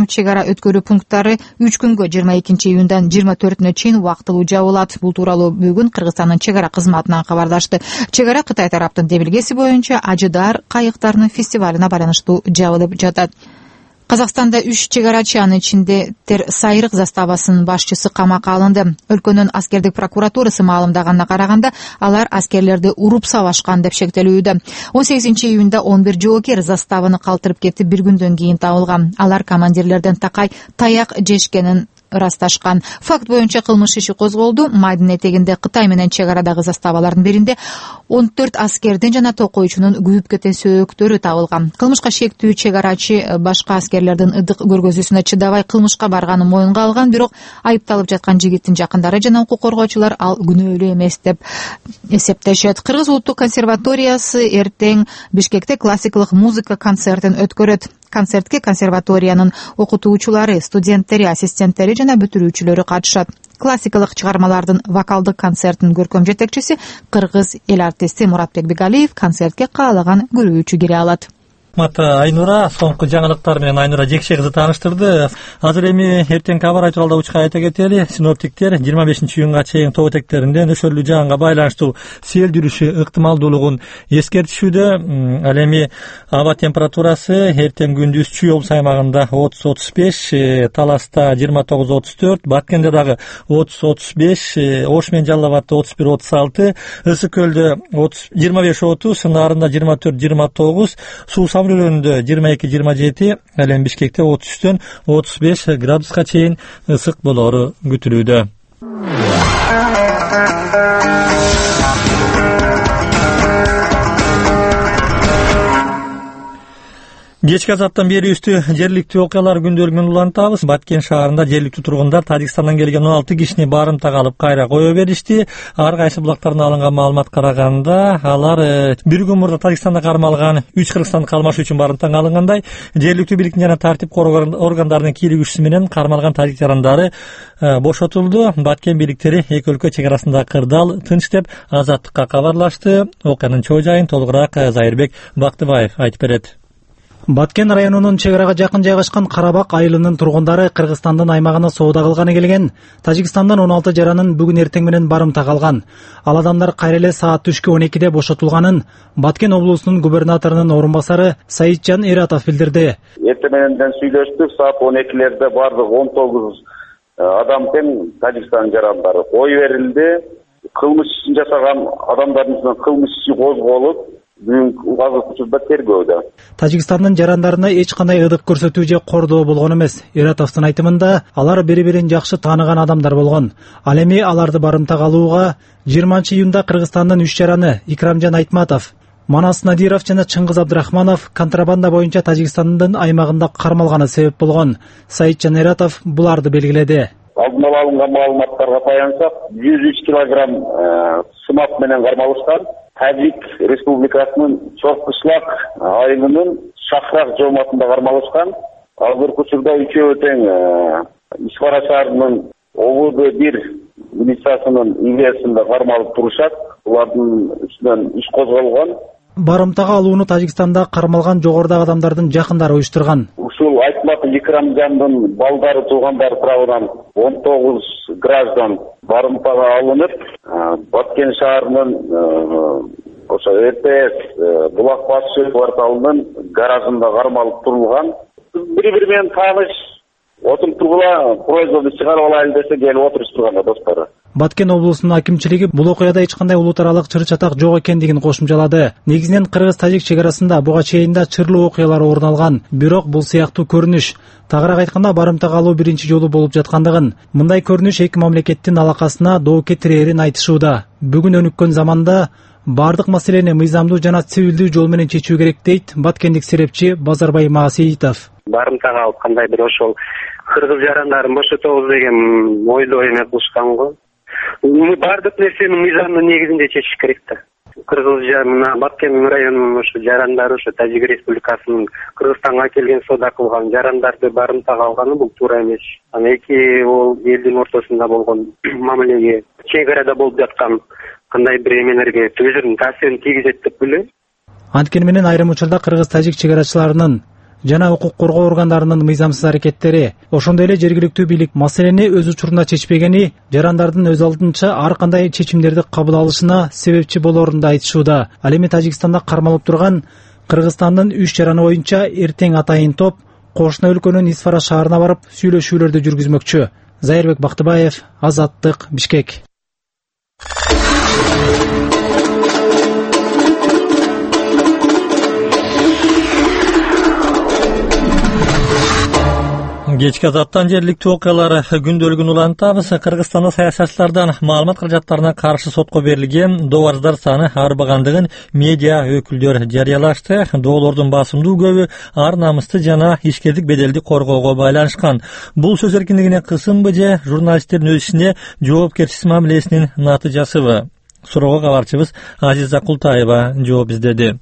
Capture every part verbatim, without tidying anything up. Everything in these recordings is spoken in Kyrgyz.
айрым чек ара өткөрүү пункттары үч күнгө жыйырма экинчи июндан жыйырма төртүнө чейин убактылуу жабылат. Бул тууралуу бүгүн Кыргызстандын чек ара кызматынан кабарлашты. Чек ара Кытай тараптын демилгеси боюнча Ажыдар кайыктарынын фестивалына байланыштуу жабылып жатат. Казакстанда үч чек арачы, анын ичинде Тер Сайрык заставасынын башчысы камакка алынды. Өлкөнүн аскердик прокуратурасы маалымдаганына караганда, алар аскерлерди уруп сабашкан деп шектелүүдө. он сегизинчи июнда он бир жоокер заставаны калтырып кетип, бир күндөн кийин табылган. Алар командирлерден такай таяк жешкенин ырасташкан. Факт боюнча кылмыш иши козголду. Майдын этегинде Кытай менен чек арадагы заставалардын биринде он төрт аскердин жана токойчунун күйүп кеткен сөөктөрү табылган. Кылмышка шектүү чек арачы башка аскерлердин ыдык көргөзүүсүнө чыдабай кылмышка барганын моюнга алган, бирок айыпталып жаткан жигиттин жакындары жана укук коргоочулар ал күнөөлүү эмес деп эсептешет. Кыргыз улуттук консерваториясы эртең Бишкекте классикалык музыка концертин өткөрөт. Концертке консерваториянын окутуучулары, студенттери, ассистенттери жана бүтүрүүчүлөрү катышат. Классикалык чыгармалардын вокалдык концертинин көркөм жетекчиси кыргыз эл артисти Муратбек Бегалиев концертке каалаган көрүүчү кире алат. Мата Айнура соңку жаңылыктар менен Айнура Жекше кызы тааныштырды. Азыр эми эртеңки аба ырайы тууралуу учка айта кетели. Синоптиктер жыйырма бешинчи июнга чейин тоо этектеринде нөсөрлүү жаганга байланыштуу сел жүрүшү ыктымалдуулугун эскертишүүдө. Ал эми аба температурасы эртең күндүз Чүй облусу аймагында отуз отуз беш, Таласта жыйырма тогуз отуз төрт, Баткенде дагы отуз отуз беш, Ош менен Жалал абадта отуз бир отуз алты, Ысык көлдө жыйырма беш отуз, Нарында жыйырма төрт жыйырма тогуз, Суу Самрөлөндө жыйырма эки жыйырма жети, ал эми Бишкекте отуз үчтөн отуз беш градуска чейин ысык болору күтүлүүдө. Кечки азаттан бери үстү жергиликтүү окуялар күндөлүгүн улантабыз. Баткен шаарында жергиликтүү тургундар Тажикстандан келген он алты кишини барымтага алып кайра кое беришти. Ар кайсы булактардан алынган маалымат караганда, алар бир күн мурда Тажикстанда кармалган үч кыргызстандык алмашуу үчүн барымтага алынгандай. Жергиликтүү бийликтин жана тартип коргоо органдарынын кийлигүүчүсү менен кармалган тажик жарандары бошотулду. Баткен бийликтери эки өлкө чек арасында кырдаал тынч деп Азаттыкка кабарлашты. Окуянын чоо жайын толугураак Зайырбек Бактыбаев айтып берет. Баткен районунун чек арага жакын жайгашкан Карабак айылынын тургундары Кыргызстандын аймагына соода кылганы келген. Тажикстандан он алты жаранын бүгүн эртең менен барымтага алган. Ал адамдар кайра эле саат түшкү он экиде бошотулганын Баткен облусунун губернаторунун орун басары Саитжан Эратов билдирди. Эртең менен сүйлөштүк, саат он экилерде бардык он тогуз адам тең Тажикстан жарандары кой берилди. Кылмыш ишин жасаган адамдардын үстүнөн кылмыш иши козголуп, Тажикстандын жарандарына эч кандай ыдык көрсөтүү же кордоо болгон эмес. Эратовдун айтымында, алар бири-бирин жакшы тааныган адамдар болгон. Ал эми аларды барымтага алууга жыйырманчы июнда Кыргызстандын үч жараны Икрамжан Айтматов, Манас Надиров жана Чыңгыз Абдрахманов контрабанда боюнча Тажикстандын аймагында кармалганы себеп болгон. Саитжан Эратов буларды белгиледи. Алдын ала алынган маалыматтарга таянсак, жүз үч килограмм сымак менен кармалышкан. Тажик Республикасынын Чоркушлак айылынын Шахрак жооматында кармалышкан. Азыркы учурда үчөө тең Ишкара шаарынын Обуд бир милициясынын идеясында кармалып турушат. Булардын үстүнөн иш козголгон. Барымтага алууну Тажикстанда кармалган жогорудагы адамдардын жакындары уюштурган. Ушул Айтматов Икрамжандын балдары туугандары тарабынан он тогуз граждан барымтага алынып, Баткен шаарынын ошо РТС Булак башы кварталынын гаражында кармалып турулган. Бири-бири менен тааныш, отуруп тургула, производство чыгарып алайлы десе келип отуруштурган достору. Баткен облусунун акимчилиги бул окуяда эч кандай улут аралык чыр-чатак жок экендигин кошумчалады. Негизинен кыргыз-тажик чек арасында буга чейин да чырлуу окуялар орун алган. Бирок бул сыяктуу көрүнүш, тагыраак айтканда барымтага алуу биринчи жолу болуп жаткандыгын, мындай көрүнүш эки мамлекеттин алакасына доо кетирээрин айтышууда. Бүгүн өнүккөн заманда бардык маселени мыйзамдуу жана цивилдүү жол менен чечүү керек дейт баткендик серепчи Базарбай Маасиитов. Барымтага алып кандай бир ошол кыргыз жарандарын бошотобуз деген ойдо эме кылышкан го. Бардык нерсени мыйзамдын негизинде чечиш керек да. Кыргыз мына Баткен районунун ошо жарандары ошо Тажик Республикасынын Кыргызстанга келген соода кылган жарандарды барымтага алганы бул туура эмес. Анан эки ол элдин ортосунда болгон мамилеге, чек арада болуп жаткан кандай бир эмелерге өзүнүн таасирин тийгизет деп билем. Анткени менен айрым учурда кыргыз-тажик чек арачыларынын жана укук коргоо органдарынын мыйзамсыз аракеттери, ошондой эле жергиликтүү бийлик маселени өз учурунда чечпегени жарандардын өз алдынча ар кандай чечимдерди кабыл алышына себепчи болорун да айтышууда. Ал эми Тажикстанда кармалып турган Кыргызстандын үч жараны боюнча эртең атайын топ кошуна өлкөнүн Исфара шаарына барып сүйлөшүүлөрдү жүргүзмөкчү. Зайырбек Бактыбаев, Азаттык, Бишкек. Кечки Азаттан жергиликтүү окуялар күндөлүгүн улантабыз. Кыргызстанда саясатчылардан маалымат каражаттарына каршы сотко берилген дообарыздар саны арбагандыгын медиа өкүлдөр жарыялашты. Доолордун басымдуу көбү ар намысты жана ишкердик беделди коргоого байланышкан. Бул сөз эркиндигине кысымбы же журналисттердин өз ишине жоопкерчисиз мамилесинин натыйжасыбы? Суроого кабарчыбыз Азиза Култаева жооп издеди.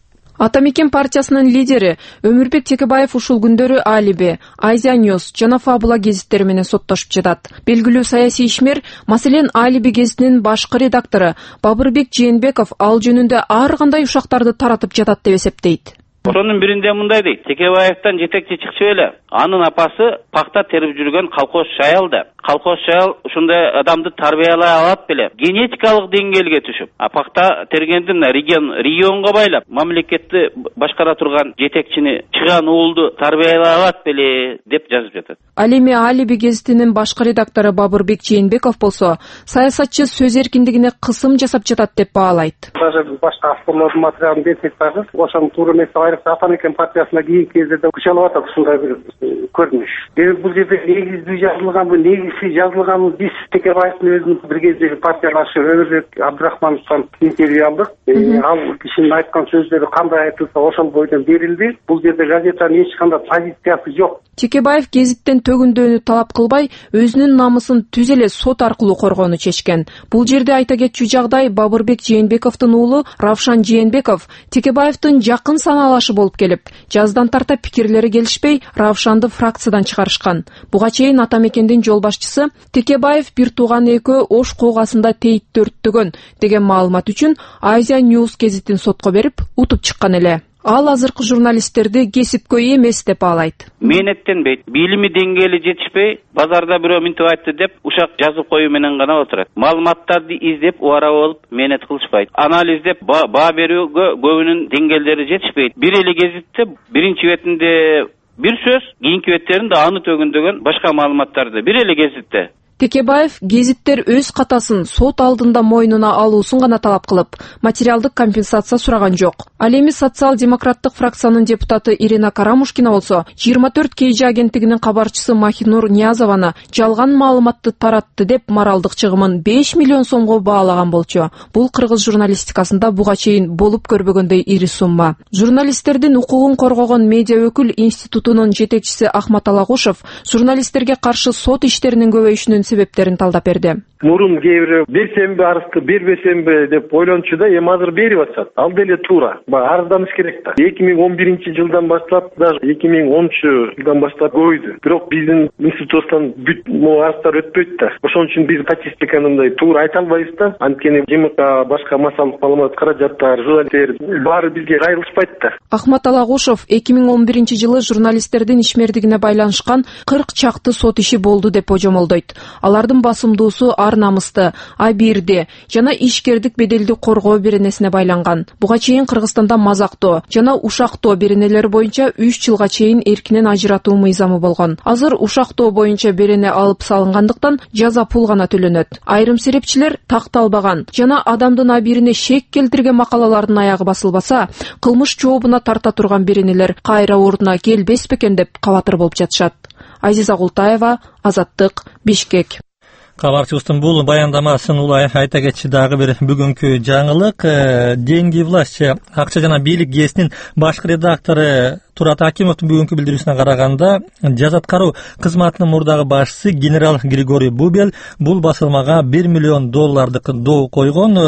Ата мекен партиясынын лидери Өмүрбек Текебаев ушул күндөрү Алиби, Азия Ньюс жана Фабула гезиттери менен соттошуп жатат. Белгилүү саясий ишмер, маселен Алиби гезитинин башкы редактору Бабырбек Жээнбеков ал жөнүндө ар кандай ушактарды таратып жатат деп эсептейт. Ошонун биринде мындай дейт: Текебаевден жетекчи чыкчу эле. Анын апасы пакта терип жүргөн колхоз аял да. Колхоз аял ушундай адамды тарбиялай алат беле. Генетикалык деңгээлге түшүп, а пакта тергендин регион регионго байлап, мамлекетти башкара турган жетекчини чыган уулду тарбиялай алат беле деп жазып жатат. Ал эми Алиби гезитинин башкы редактору Бабырбек Жээнбеков болсо, саясатчы сөз эркиндигине кысым жасап жатат деп баалайт. Даже башка авторлордун материалын берсек дагы, ошонун туура эмес, айрыкча Ата мекен партиясына кийинки кездерде күчөлүп атат ушундай бир көрүнүш. Демек бул жерде негизби жазылганбы, негизсиз жазылганбы, биз Текебаевдин өзүнүн бир кездеги партиядашы Өмүрбек Абдрахмановдон интервью алдык. Ал кишинин айткан сөздөрү кандай айтылса ошол бойдон берилди. Бул жерде газетанын эч кандай позициясы жок. Текебаев гезиттен төгүндүүнү талап кылбай, өзүнүн намысын түз эле сот аркылуу коргоону чечкен. Бул жерде айта кетчү жагдай Бабырбек Жээнбековдун уулу Равшан Жээнбеков Текебаевдин жакын санаалашы болуп келип, жаздан тарта пикирлери келишпей, Равшанды фракциядан чыгарышкан. Буга чейин Ата мекендин жол башчысы Текебаев бир тууган экөө Ош куугасында тейитти өрттөгөн деген маалымат үчүн Азия Ньюс гезитин сотко берип, утуп чыккан эле. Ал азыркы журналисттерди кесипкөй эмес деп баалайт. Мээнеттенбейт, билими деңгээли жетишпей, базарда бирөө минтип айтты деп ушак жазып коюу менен гана отурат. Маалыматтарды издеп, убара болуп мээнет кылышпайт. Анализдеп, баа берүүгө көбүнүн деңгээлдери жетишпейт. Бир эле гезитте биринчи бетинде бир сөз, кийинки беттеринде аны төгүндөгөн башка маалыматтарды бир эле гезитте. Текебаев гезиттер өз катасын сот алдында мойнуна алуусун гана талап кылып, материалдык компенсация сураган жок. Ал эми социал-демократтык фракциянын депутаты Ирина Карамушкина болсо, жыйырма төрт кей жи агенттигинин кабарчысы Махинур Ниязованы жалган маалыматты таратты деп моралдык чыгымын беш миллион сомго баалаган болчу. Бул кыргыз журналистикасында буга чейин болуп көрбөгөндөй ири сумма. Журналисттердин укугун коргогон медиа өкүл институтунун жетекчиси Ахмат Алагушев журналисттерге каршы сот иштеринин көбөйүшүнүн себептерин талдап берди. Мурун кээ бирөө берсемби арызды, бербесемби деп ойлончу да, эми азыр берип атышат. Ал деле туура. Арызданыш керек да. эки миң он биринчи жылдан баштап, даже эки миң онунчу жылдан баштап көбөйдү. Бирок биздин институттан бүт арыздар өтпөйт да. Ошон үчүн биз статистиканы мындай туура айта албайбыз да. Анткени ЖМК, башка массалык маалымат каражаттар, журналисттер баары бизге кайрылышпайт да. Ахмат Алагушев эки миң он биринчи жылы журналисттердин ишмердигине байланышкан кырк чакты сот иши болду деп божомолдойт. Алардын басымдуусу ар намысты, абирди жана ишкердик беделди коргоо беренесине байланган. Буга чейин Кыргызстанда мазактоо жана ушактоо беренелери боюнча үч жылга чейин эркинен ажыратуу мыйзамы болгон. Азыр ушактоо боюнча берене алып салынгандыктан жаза пул гана төлөнөт. Айрым серепчилер такталбаган жана адамдын абирине шек келтирген макалалардын аягы басылбаса, кылмыш жообуна тарта турган беренелер кайра ордуна келбес бекен деп кабатыр болуп жатышат. Азиза Култаева, Азаттык, Бишкек. Кабарчыбыздын бул баяндамасын улай айта кетчи дагы бир бүгүнкү жаңылык. Деньги власть акча жана бийлик гезитинин башкы редактору Турат Акимовдун бүгүнкү билдирүүсүнө караганда, жаза аткаруу кызматынын мурдагы башчысы генерал Григорий Бубель бул басылмага бир миллион доллардык доо койгон.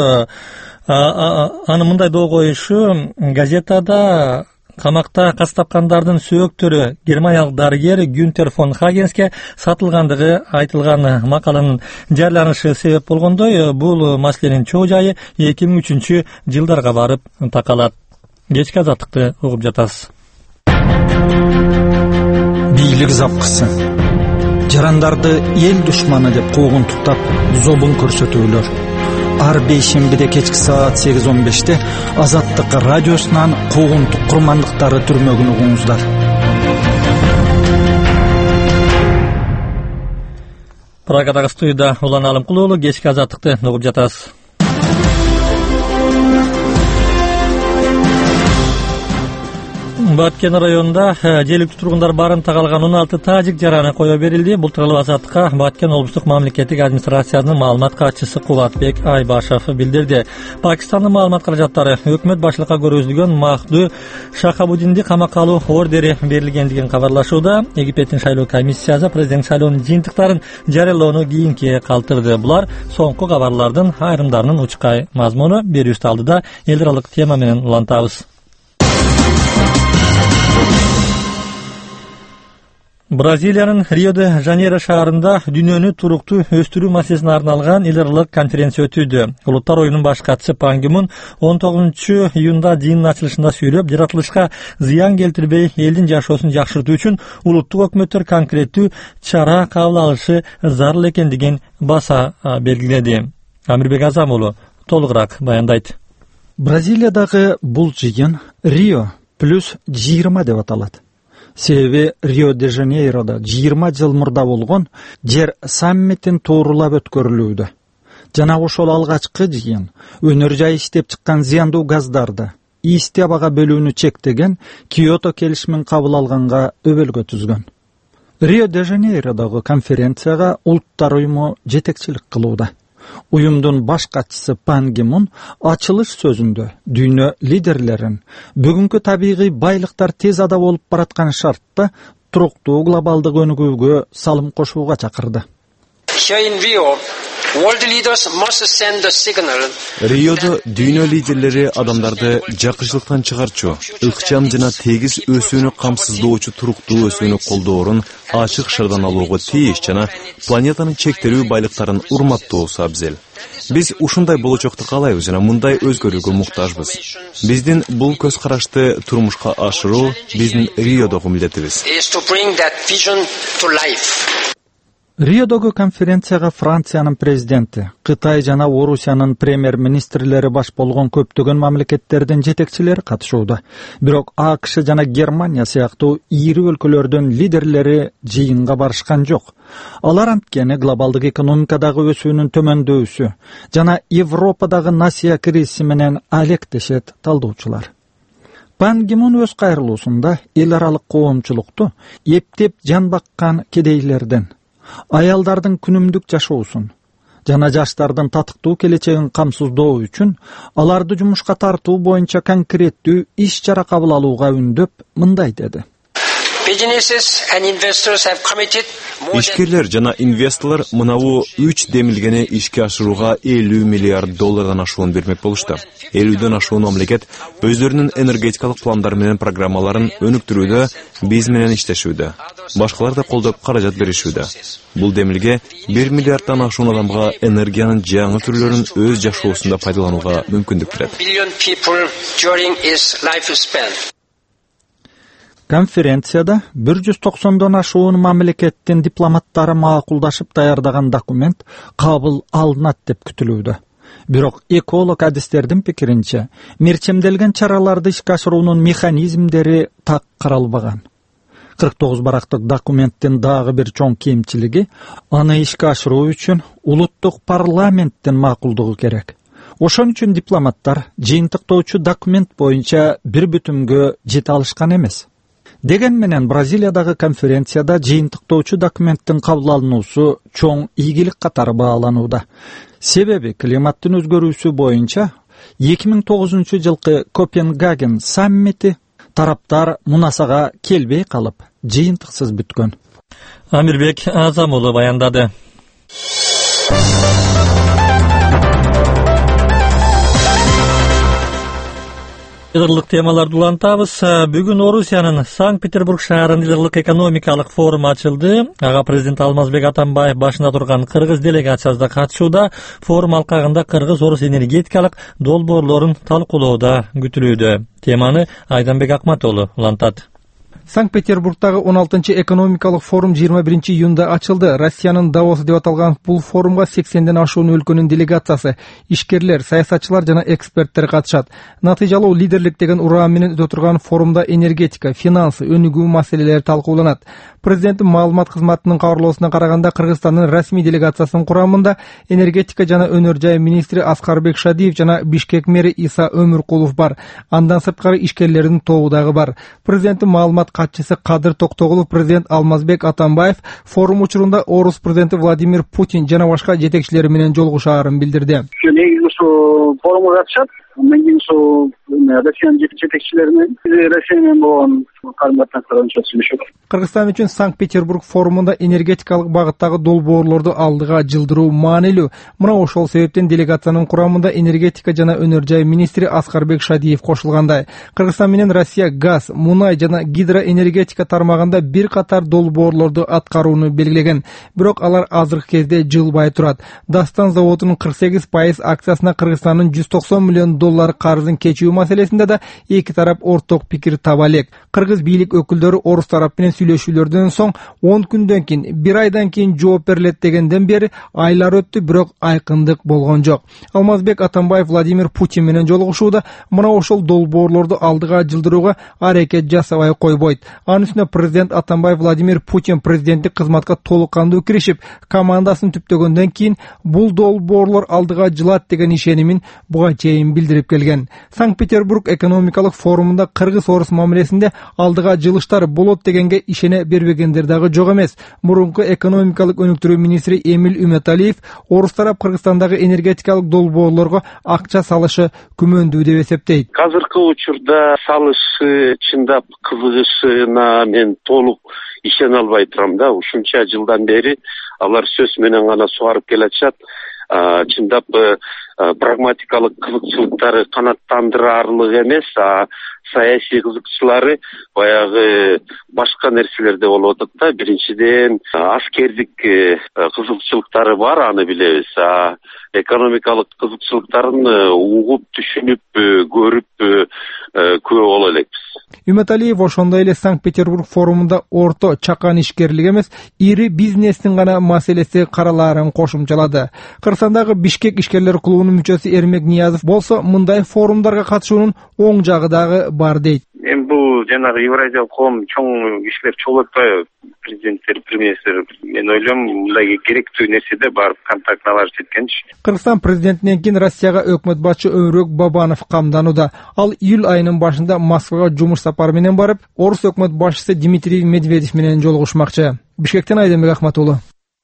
Аны мындай доо коюшу газетада камакта каз тапкандардын сөөктөрү германиялык дарыгер Гюнтер фон Хагенске сатылгандыгы айтылган макаланын жарыяланышы себеп болгондой, бул маселенин чоо жайы эки миң үчүнчү жылдарга барып такалат. Кечки азаттыкты угуп жатасыз. Бийлик запкысы. Жарандарды эл душманы деп куугунтуктап, зобун көрсөтүүлөр. Ар бейшембиде кечки саат сегиз он беште Азаттык радиосунан куугунтук курмандыктары түрмөгүн угуңуздар. Прагадагы студияда Улан Алымкулуу уулу, кечки Азаттыкты угуп жатасыз. Баткен районунда жергиликтүү тургундар барымта калган он алты тажик жараны кое берилди. Бул тууралуу Азаттыкка Баткен облустук мамлекеттик администрациянын маалымат катчысы Кубатбек Айбашев билдирди. Пакистандын маалымат каражаттары өкмөт башчылыкка көргөзүлгөн Махду Шахабуддинди камакка алуу ордери берилгендигин кабарлашууда. Египеттин шайлоо комиссиясы президент шайлоонун жыйынтыктарын жарыялоону кийинки калтырды. Булар соңку кабарлардын айрымдарынын учкай мазмуну. Берүүбүздүн алдыда эл аралык тема менен улантабыз. Бразилиянын Рио-де-Жанейро шаарында дүйнөнү туруктуу өстүрүү маселесине арналган эл аралык конференция өтүүдө. Улуттар оюнунун баш катчысы Пан Ги Мун он тогузунчу июнда жыйындын ачылышында сүйлөп, жаратылышка зыян келтирбей элдин жашоосун жакшыртуу үчүн улуттук өкмөттөр конкреттүү чара кабыл алышы зарыл экендигин баса белгиледи. Амирбек Азам уулу толугураак баяндайт. Бразилиядагы бул жыйын Рио плюс жыйырма деп аталат. Себеби Рио-де-Жанейрода жыйырма жыл мурда болгон жер саммитин туурулап өткөрүлүүдө. Жана ошол алгачкы жыйын өнөр жай иштеп чыккан зыяндуу газдарды ийис табага бөлүүнү чектеген Киото келишимин кабыл алганга өбөлгө түзгөн. Рио-де-Жанейродогу конференцияга Улуттар уюму жетекчилик кылууда. Уюмдун баш катчысы Пан Ги Мун ачылыш сөзүндө дүйнө лидерлерин бүгүнкү табигый байлыктар тез ада болуп бараткан шартта туруктуу глобалдык өнүгүүгө салым кошууга чакырды. Риодо дүйнө лидерлери адамдарды жакшылыктан чыгарчу, ыкчам жана тегиз өсүүнү камсыздоочу туруктуу өсүүнү колдоорун ачык шардан алууга тийиш жана планетанын чектелүү байлыктарын урматтоосу абзел. Биз ушундай болочокто каалайбыз жана мындай өзгөрүүгө муктажбыз. Биздин бул көз карашты турмушка ашыруу биздин Риодогу милдетибиз. Риодогу конференцияга Франциянын президенти, Кытай жана Орусиянын премьер-министрлери баш болгон көптөгөн мамлекеттердин жетекчилери катышууда. Бирок АКШ жана Германия сыяктуу ири өлкөлөрдүн лидерлери жыйынга барышкан жок. Алар анткени глобалдык экономикадагы өсүүнүн төмөндөүсү жана Европадагы насыя кризиси менен алектешет талдоочулар. Пан Ги Мун өз кайрылуусунда эл аралык коомчулукту эптеп жан баккан кедейлерден, аялдардын күнүмдүк жашоосун жана жаштардын татыктуу келечегин камсыздоо үчүн аларды жумушка тартуу боюнча конкреттүү иш чара кабыл алууга үндөп мындай деди. Ишкерлер жана инвесторлор мынабу үч демилгени ишке ашырууга элүү миллиард доллардан ашуун бермек болушту. элүүдөн ашуун мамлекет өздөрүнүн энергетикалык пландары менен программаларын өнүктүрүүдө биз менен иштешүүдө. Башкалар да колдоп каражат беришүүдө. Бул демилге бир миллиарддан ашуун адамга энергиянын жаңы түрлөрүн өз жашоосунда пайдаланууга мүмкүндүк берет. Конференцияда бир жүз токсондон ашуун мамлекеттин дипломаттары макулдашып даярдаган документ кабыл алынат деп күтүлүүдө. Бирок эколог адистердин пикиринче, мерчемделген чараларды ишке ашыруунун механизмдери так каралбаган. кырк тогуз барактык документтин дагы бир чоң кемчилиги аны ишке ашыруу үчүн улуттук парламенттин макулдугу керек. Ошон үчүн дипломаттар жыйынтыктоочу документ боюнча бир бүтүмгө жете алышкан эмес. Деген менен Бразилиядагы конференцияда жыйынтыктоочу документтин кабыл алынуусу чоң ийгилик катары бааланууда. Себеби климаттын өзгөрүүсү боюнча эки миң тогузунчу жылкы Копенгаген саммити тараптар мунасага келбей калып, жыйынтыксыз бүткөн. Амирбек Азам уулу баяндады. Ыдырлык темаларды улантабыз. Бүгүн Орусиянын Санкт-Петербург шаарында ыдырлык экономикалык форум ачылды. Ага президент Алмазбек Атамбаев башында турган кыргыз делегациясы да катышууда. Форум алкагында кыргыз-орус энергетикалык долбоорлорун талкуулоодо күтүлүүдө. Теманы Айданбек Акмат уулу улантат. Санкт-Петербургдагы он алтынчы экономикалык форум жыйырма биринчи июнда ачылды. Россиянын Давосу деп аталган бул форумга сексенден ашуун өлкөнүн делегациясы, ишкерлер, саясатчылар жана эксперттер катышат. Натыйжалуу лидерлик деген ураан менен өтө турган форумда энергетика, финансы, өнүгүү маселелери талкууланат. Президенттин маалымат кызматынын кабарлоосуна караганда, Кыргызстандын расмий делегациясынын курамында энергетика жана өнөр жай министри Аскарбек Шадиев жана Бишкек мэри Иса Өмүркулов бар. Андан сырткары ишкерлердин тобу дагы бар. Президенттин маалымат катчысы Кадыр Токтогулов, президент Алмазбек Атамбаев форум учурунда орус президенти Владимир Путин жана башка жетекчилери менен жолугушаарын билдирди. Негизи ушу форумга катышат. Мен ушу Россиянын жетекчилери менен Россия менен болгон карым-катынашты сүйлөшөт. Кыргызстан үчүн Санкт-Петербург форумунда энергетикалык багыттагы долбоорлорду алдыга жылдыруу маанилүү. Мына ошол себептен делегациянын курамында энергетика жана өнөр жай министри Аскарбек Шадиев кошулгандай. Кыргызстан менен Россия газ, мунай жана гидроэнергетика тармагында бир катар долбоорлорду аткарууну белгилеген. Бирок алар азыркы кезде жылбай турат. Дастан заводунун кырк сегиз пайыз акциясына Кыргызстандын жүз токсон миллион доллар карызын кечүү маселесинде да эки тарап орток пикир таба элек. Кыргыз бийлик өкүлдөрү орус тарап менен сүйлөшүүлөрдөн соң он күндөн кийин, бир айдан кийин жооп берилет дегенден бери айлар өттү, бирок айкындык болгон жок. Алмазбек Атамбаев Владимир Путин менен жолугушууда мына ошол долбоорлорду алдыга жылдырууга аракет жасабай койбойт. Анын үстүнө президент Атамбаев Владимир Путин президенттик кызматка толук кандуу киришип, командасын түптөгөндөн кийин бул долбоорлор алдыга жылат деген ишенимин буга чейин билдирип келген. Санкт-Петербург экономикалык форумунда кыргыз-орус мамилесинде алдыга жылыштар болот дегенге ишене бербегендер дагы жок эмес. Мурунку экономикалык өнүктүрүү министри Эмил Үмөталиев орус тарап Кыргызстандагы энергетикалык долбоорлорго акча салышы күмөндүү деп эсептейт. Азыркы учурда салышы чындап кызыгышына мен толук ишене албай турам да. Ушунча жылдан бери алар сөз менен гана сугарып келатышат. Чындап прагматикалык кызыкчылыктары канааттандырарлык эмес, а саясий кызыкчылары баягы башка нерселерде болуп атат да. Биринчиден аскердик кызыкчылыктары бар, аны билебиз. А экономикалык кызыкчылыктарын угуп, түшүнүп, көрүп күбө боло элекпиз. Үмөталиев ошондой эле Санкт-Петербург форумунда орто чакан ишкерлик эмес, ири бизнестин гана маселеси каралаарын кошумчалады. Кыргызстандагы Бишкек ишкерлер клубунун мүчөсү Эрмек Ниязов болсо мындай форумдарга катышуунун оң жагы дагы бар дейт. Эми бул жанагы Евразиялык коом чоң кишилер чогулуп атпайбы? Президенттер, премьерлер, мен ойлойм, мындай керектүү нерседе барып контакт алыш жеткенчи. Кыргызстан президентинен кийин Россияга өкмөт башчы Өмүрбек Бабанов камданууда. Ал июль айынын башында Москвага жумуш сапары менен барып, орус өкмөт башчысы Дмитрий Медведев менен жолугушмакчы. Бишкектен Айденбек Ахматуллу.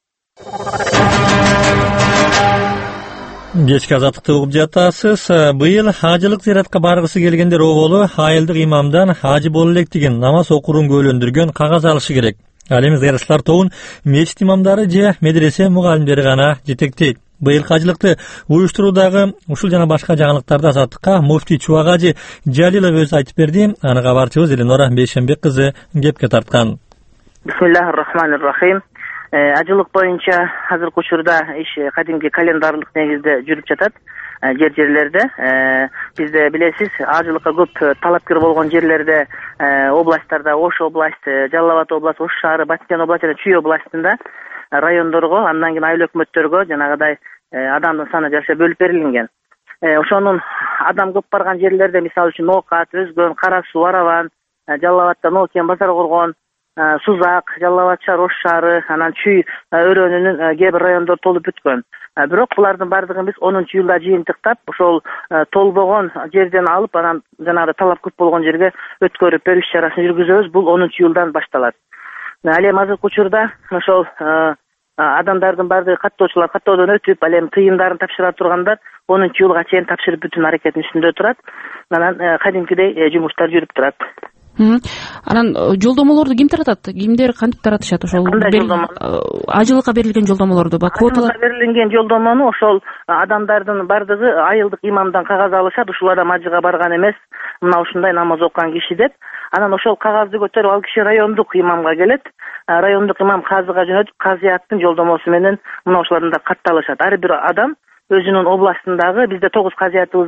Кечки азаттыкты угуп жатасыз. Быйыл хажылык зиратка баргысы келгендер оболу айылдык имамдан хажы боло элек деген намаз окуурун көөлөндүргөн кагаз алышы керек. Ал эми зыяратчылар тобун мечит имамдары же медресе мугалимдери гана жетектейт. Быйыл хажылыкты уюштуруудагы ушул жана башка жаңылыктарды азаттыкка муфтий Чубагажы Жалилов өзү айтып берди. Аны кабарчыбыз Эленора Бейшенбек кызы кепке тарткан. Бисмиллахир-рахманир-рахим. Ажылык боюнча азыркы учурда иш кадимки календарлык негизде жүрүп жатат. Жер жерлерде бизде билесиз, ажылыкка көп талапкер болгон жерлерде, областтарда Ош областы, Жалал Абад областы, Ош шаары, Баткен областы жана Чүй областында райондорго, андан кийин айыл өкмөттөргө жанагыдай адамдын саны жараша бөлүп берилген. Ошонун адам көп барган жерлерде, мисалы үчүн Ноокат, Өзгөн, Кара Суу, Араван, Жалал Абадта Ноокен, Базар Коргон, Сузак, Жалал Абад шаар, Ош шаары, анан Чүй өрөөнүнүн кээ бир райондору толуп бүткөн. Бирок булардын бардыгын биз онунчу июлда жыйынтыктап, ошол толбогон жерден алып, анан жанагы талап көп болгон жерге өткөрүп берүү иш-чарасын жүргүзөбүз. Бул онунчу июлдан башталат. Ал эми азыркы учурда ошол адамдардын бардыгы каттоочулар каттоодон өтүп, ал эми тыйымдарын тапшыра тургандар онунчу июлга чейин тапшырып бүтүн аракеттин үстүндө турат. Анан кадимкидей жумуштар жүрүп турат. Анан жолдомолорду ким таратат? Кимдер кантип таратышат ошол? Ажылыкка берилген жолдомолорду, ба квоталар берилген жолдомону ошол адамдардын бардыгы айылдык имамдан кагаз алышат. Ушул адам ажыга барган эмес, мына ушундай намаз окуган киши деп. Анан ошол кагазды көтөрүп ал киши райондук имамга келет. Райондук имам казыга жөнөтүп, казыяттын жолдомосу менен мына ошолордун да катталышат. Ар бир адам өзүнүн областындагы, бизде тогуз казыятыбыз бар.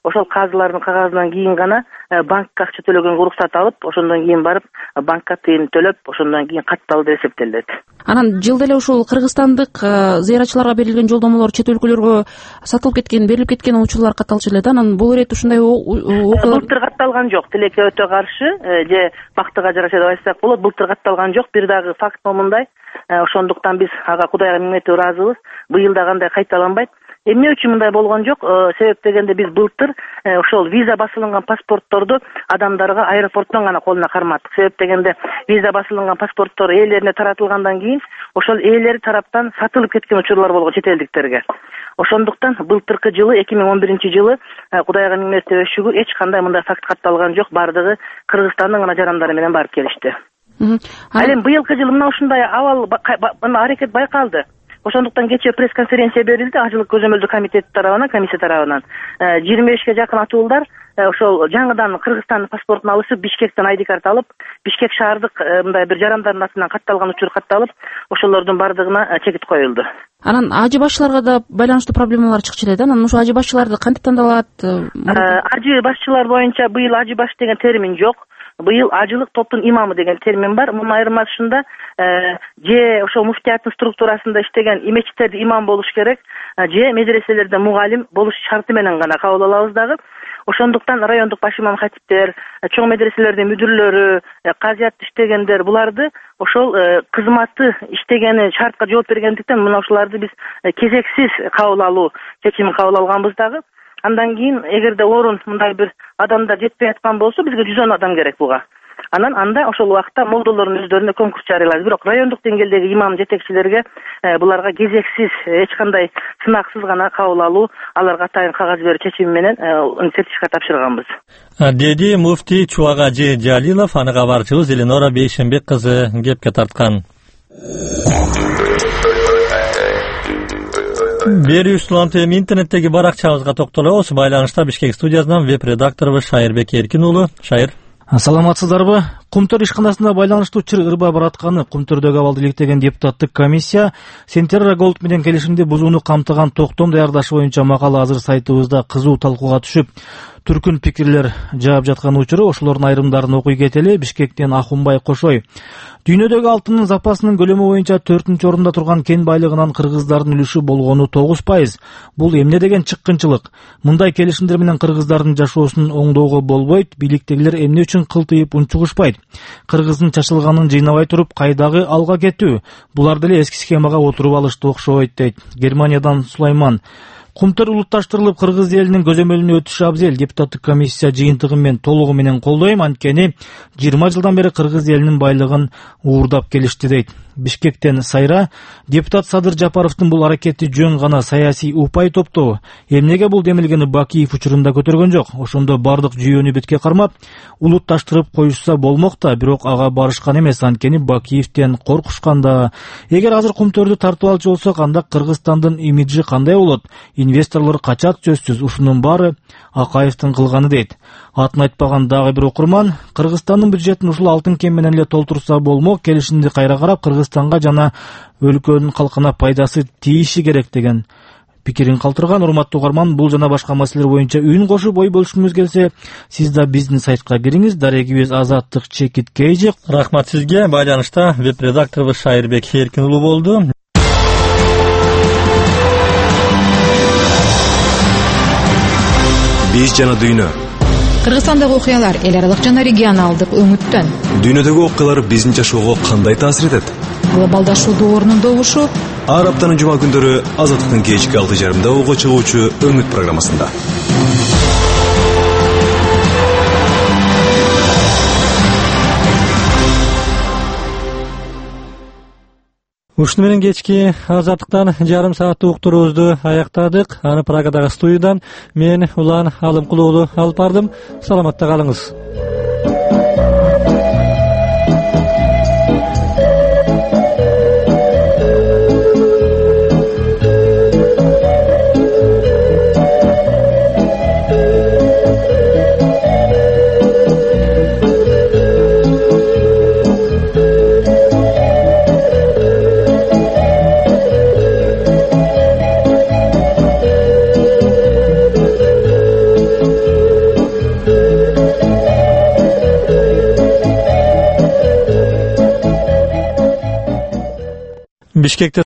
ошол казылардын кагазынан кийин гана банкка акча төлөгөнгө уруксат алып, ошондон кийин барып банкка тыйын төлөп, ошондон кийин катталды деп эсептелет. Анан жылда эле ушул кыргызстандык зыяратчыларга берилген жолдомолор чет өлкөлөргө сатылып кеткен, берилип кеткен учурлар катталчу эле да. Анан бул ирет ушундай окуялар былтыр катталган жок. Тилекке өтө каршы, же бактыга жараша деп айтсак болот, былтыр катталган жок. Бир дагы факт момундай. Ошондуктан биз ага Кудайга миңнетип ыраазыбыз. Быйыл да кандай кайталанбайт. Эмне үчүн мындай болгон жок? Себеп дегенде биз былтыр ошол виза басылынган паспортторду адамдарга аэропорттон гана колуна карматтык. Себеп дегенде виза басылынган паспорттор ээлерине таратылгандан кийин ошол ээлери тараптан сатылып кеткен учурлар болгон чет элдиктерге. Ошондуктан былтыркы жылы эки миң он биринчи жылы Кудайга миңнетип шүгүр эч кандай мындай факт катталган жок. Бардыгы Кыргызстандын гана жарандары менен барып келишти. Ал эми быйылкы жылы мына ушундай абал аракет байкалды. Ошондуктан кечээ пресс-конференция берилди Ажылык көзөмөлдүү комитети тарабынан, комиссия тарабынан. жыйырма бешке жакын атуулдар ошол жаңыдан Кыргызстандын паспортун алышып, Бишкектен айди карт алып, Бишкек шаардык мындай бир жарандардын атынан катталган учур катталып, ошолордун бардыгына чекит коюлду. Анан ажы башчыларга да байланыштуу проблемалар чыкчу эле да. Анан ошо ажы башчыларды кантип тандалат? Ажы башчылар боюнча быйыл ажы баш деген термин жок. Быйыл ажылык топтун имамы деген термин бар. Мунун айырмасында же ошо муфтияттын структурасында иштеген имечтерде имам болуш керек, же медреселерде мугалим болуш шарты менен гана кабыл алабыз дагы. Ошондуктан райондук баш имам хатиптер, чоң медреселердин мүдүрлөрү, казият иштегендер буларды ошол кызматы иштегени шартка жооп бергендиктен мына ошоларды биз кезексиз кабыл алуу чечимин кабыл алганбыз дагы. Андан кийин эгерде орун мындай бир адамдар жетпей аткан болсо, бизге жүз он адам керек буга. Анан анда ошол убакта молдолордун өздөрүнө конкурс жарыялайбыз. Бирок райондук деңгээлдеги имам жетекчилерге буларга кезексиз, эч кандай сынаксыз гана кабыл алуу, аларга атайын кагаз берүү чечими менен сертификат тапшырганбыз. Деди муфти Чубагажы Жалилов, аны кабарчыбыз Эленора Бейшенбек кызы кепке тарткан. Бери Услант эми интернеттеги баракчабызга токтолобуз. Байланышта Бишкек студиясынан веб-редакторубуз Шайырбек Эркин уулу. Шайыр. Саламатсыздарбы? Кумтөр ишканасында байланыштуу чыр ырбай баратканы Кумтөрдөгү абалды иликтеген депутаттык комиссия Сентерра Голд менен келишимди бузууну камтыган токтом даярдаш боюнча макала азыр сайтыбызда кызуу талкууга түшүп, түркүн пикирлер жаап жаткан учуру ошолордун айрымдарын окуй кетели. Бишкектен Ахунбай Кошой. Дүйнөдөгү алтындын запасынын көлөмү боюнча төртүнчү орунда турган кен байлыгынан кыргыздардын үлүшү болгону тогуз пайыз. Бул эмне деген чыккынчылык? Мындай келишимдер менен кыргыздардын жашоосун оңдоого болбойт. Бийликтегилер эмне үчүн кылтыйып унчугушпайт? Кыргыздын чачылганын жыйнабай туруп кайдагы алга кетүү? Булар деле эски схемага отуруп алышты окшойт дейт. Германиядан Сулайман. Кумтөр улутташтырылып кыргыз элинин көзөмөлүнө өтүшү абзел. Депутаттык комиссия жыйынтыгы мен толугу менен колдойм, анткени жыйырма жылдан бери кыргыз элинин байлыгын уурдап келишти дейт. Бишкектен Сайра. Депутат Садыр Жапаровдун бул аракети жөн гана саясий упай топтоо. Эмнеге бул демилгени Бакиев учурунда көтөргөн жок? Ошондо бардык жүйөнү бетке кармап, улутташтырып коюшса болмок да, бирок ага барышкан эмес, анткени Бакиевден коркушканда. Эгер азыр Кумтөрдү тартып алчу болсок, анда Кыргызстандын имиджи кандай болот? Инвесторлор качат сөзсүз. Ушунун баары Акаевдин кылганы дейт. Атын айтпаган дагы бир окурман, Кыргызстандын бюджетин ушул алтын кен менен эле толтурса болмок, келишимди кайра карап Кыргызстанга жана өлкөнүн калкына пайдасы тийиши керек деген пикирин калтырган. Урматтуу угарман, бул жана башка маселелер боюнча үн кошуп ой бөлүшкүңүз келсе, сиз да биздин сайтка кириңиз. Дарегибиз Азаттык Чекит Кейжи. Рахмат сизге. Байланышта веб-редакторубуз Шайырбек Эркин уулу болду. Биз жана дүйнө. Кыргызстандагы окуялар эл аралык жана регионалдык өңүттөн. Дүйнөдөгү окуялар биздин жашоого кандай таасир этет? Глобалдашуу доорунун добушу. Ар аптанын жума күндөрү Азаттыктын кечки алты жарымда ого чыгуучу Өңүт программасында. Ушуну менен кечки Азаттыктан жарым сааттык уктуруубузду аяктадык. Аны Прагадагы студиядан мен Улан Алымкулуу уулу алып бардым. Саламатта калыңыз. Бишкекте